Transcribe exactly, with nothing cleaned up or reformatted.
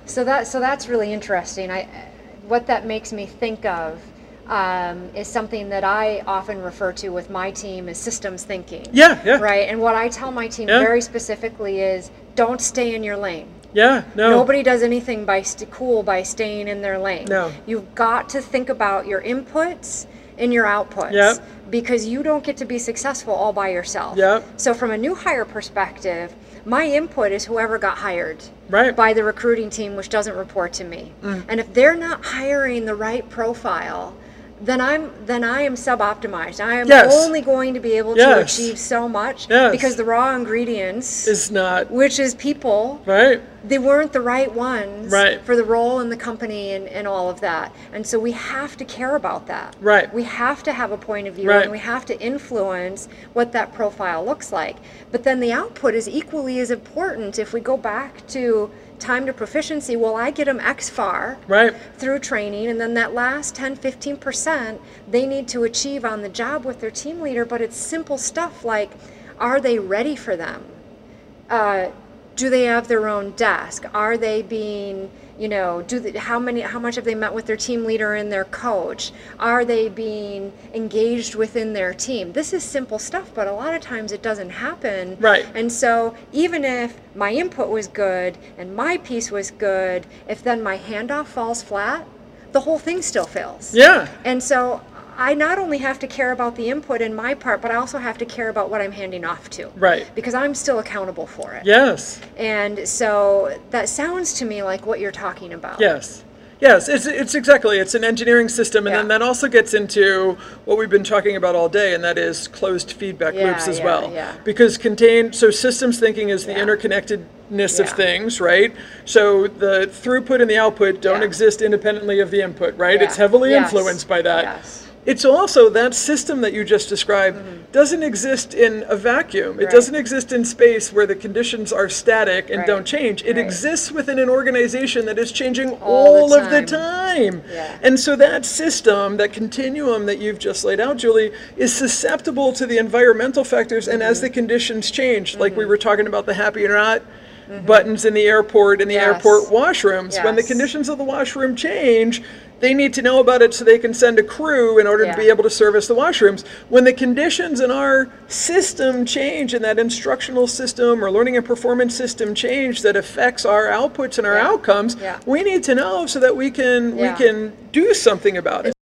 So that so that's really interesting. I what that makes me think of um, is something that I often refer to with my team as systems thinking. Yeah, yeah. Right. And what I tell my team Yeah. very specifically is don't stay in your lane. Yeah, no. Nobody does anything by st- cool by staying in their lane. No. You've got to think about your inputs and your outputs. Yep. Because you don't get to be successful all by yourself. Yep. So from a new hire perspective, my input is whoever got hired Right. by the recruiting team, which doesn't report to me. Mm. And if they're not hiring the right profile, then I'm then I am sub-optimized. I am Yes. only going to be able to Yes. achieve so much Yes. because the raw ingredients, Is not which is people, right. they weren't the right ones Right. for the role in the company and, and all of that. And so we have to care about that. Right. We have to have a point of view Right. and we have to influence what that profile looks like. But then the output is equally as important. If we go back to time to proficiency, well, I get them X far Right. through training, and then that last ten, fifteen percent they need to achieve on the job with their team leader. But it's simple stuff like, are they ready for them? Uh, do they have their own desk? Are they being, you know, do they, how many, how much have they met with their team leader and their coach? Are they being engaged within their team? This is simple stuff, but a lot of times it doesn't happen. Right. And so even if my input was good and my piece was good, if then my handoff falls flat, the whole thing still fails. Yeah. And so I not only have to care about the input in my part, but I also have to care about what I'm handing off to. Right. Because I'm still accountable for it. Yes. And so that sounds to me like what you're talking about. Yes. Yes, it's it's exactly, it's an engineering system, and Yeah. then that also gets into what we've been talking about all day, and that is closed feedback Yeah, loops as yeah, well. yeah. Because contain, so systems thinking is the Yeah. interconnectedness of Yeah. things, right? So the throughput and the output don't Yeah. exist independently of the input, right? Yeah. It's heavily Yes. influenced by that. Yes. It's also that system that you just described doesn't exist in a vacuum. It Mm-hmm. Right. doesn't exist in space where the conditions are static and Right. don't change. It Right. exists within an organization that is changing All the all of the time. time. Yeah. And so that system, that continuum that you've just laid out, Julie, is susceptible to the environmental factors. And Mm-hmm. as the conditions change, like we were talking about the happy or not buttons in the airport and the Yes. airport washrooms, when the Yes. conditions of the washroom change, they need to know about it so they can send a crew in order Yeah. to be able to service the washrooms. When the conditions in our system change, and that instructional system or learning and performance system change that affects our outputs and our Yeah. outcomes, Yeah. we need to know so that we can Yeah. we can do something about it.